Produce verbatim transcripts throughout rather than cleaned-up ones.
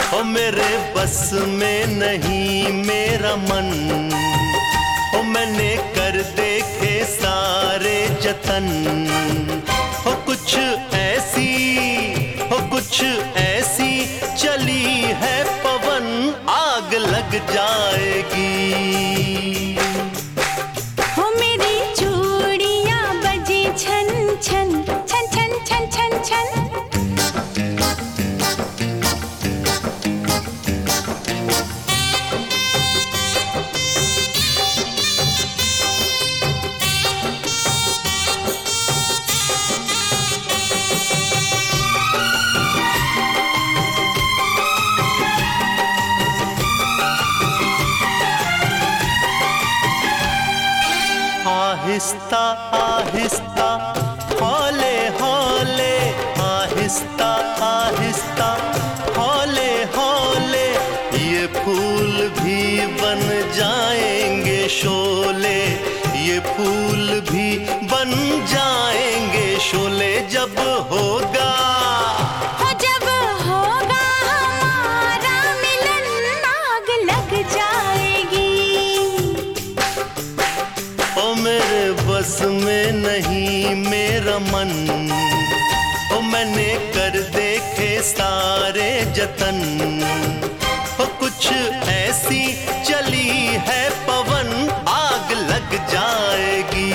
ओ मेरे बस में नहीं मेरा मन, ओ मैंने कर देखे सारे जतन। हो कुछ ऐसी हो कुछ ऐसी चली है पवन, आग लग जाएगी। हो मेरी चूड़ियां बजी छन छन छन छन छन छन छन। आहिस्ता आहिस्ता हौले हौले, आहिस्ता आहिस्ता हौले हौले, ये फूल भी बन जाएंगे शोले, ये फूल भी बन जाएंगे शोले। जब होगा हो जब होगा हमारा मिलन, आग लग जाएगी। ओ मेरे बस में नहीं मेरा मन, ओ मैंने कर देखे सारे जतन। ओ कुछ ऐसी चली है पवन, आग लग जाएगी।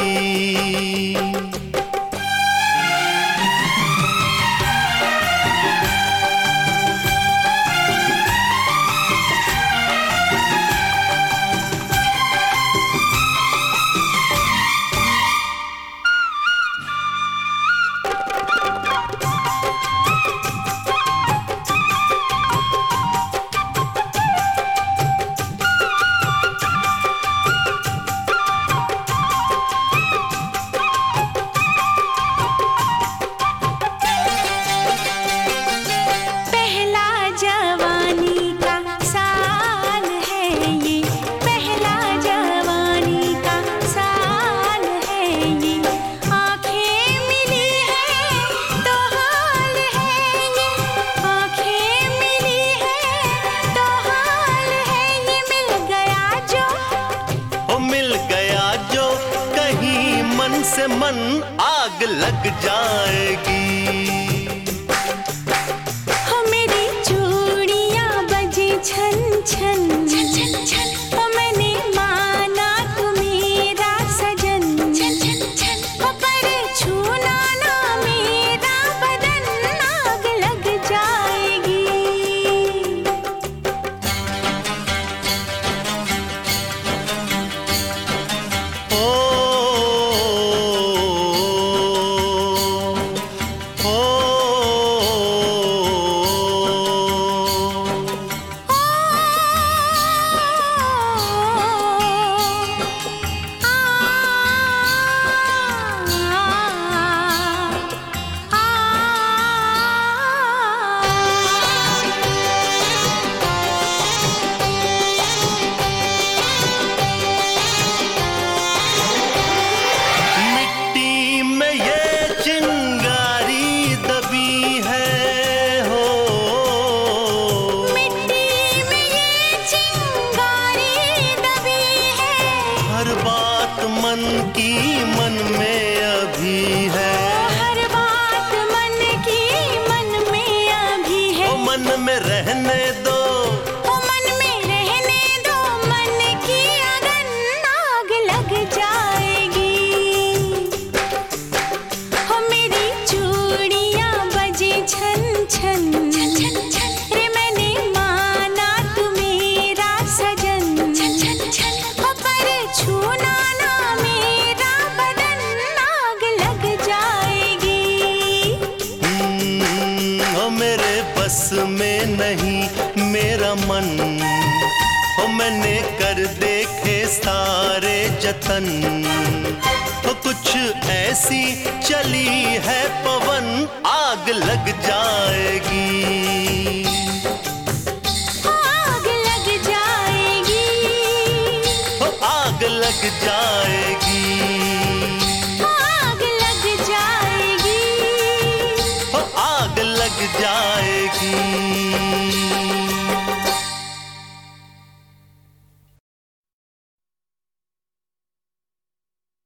से मन आग लग जाएगी। हो मेरी चूड़ियां बजी छन छन छन छन छन। हो मैंने माना तू मेरा सजन छन छन छन। हो पर छूना ना मेरा बदन, आग लग जाएगी। मन की मन में अभी है, हर बात मन की मन में अभी है। ओ मन में रहने दो, ओ मन में रहने दो, मन की अगन आग लग जाएगी। हो मेरी चूड़ियां बजी छन छन छन छन छन। रे मैंने माना तू मेरा सजन छन छन छन। हो पर छूना बस में नहीं मेरा मन, ओ मैंने कर देखे सारे जतन। ओ कुछ ऐसी चली है पवन, आग लग जाएगी।